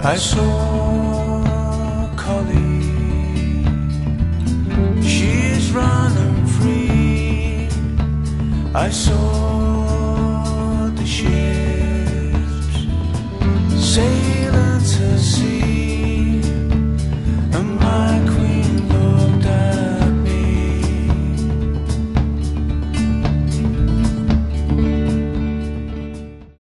I saw Collie, she's running free. I saw the ships sailing to sea.